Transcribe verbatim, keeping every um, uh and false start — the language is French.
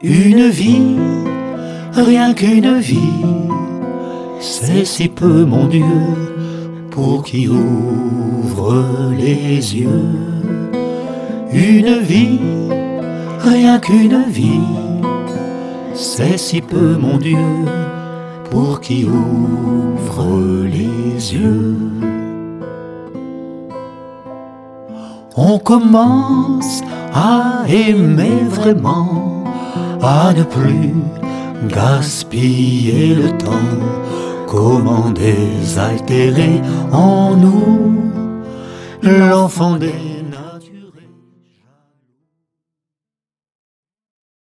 Une vie, rien qu'une vie, c'est si peu, mon Dieu, pour qui ouvre les yeux. Une vie, rien qu'une vie, c'est si peu, mon Dieu, pour qui ouvre les yeux. On commence à aimer vraiment, à ne plus gaspiller le temps. Comment désaltérer en nous l'enfant des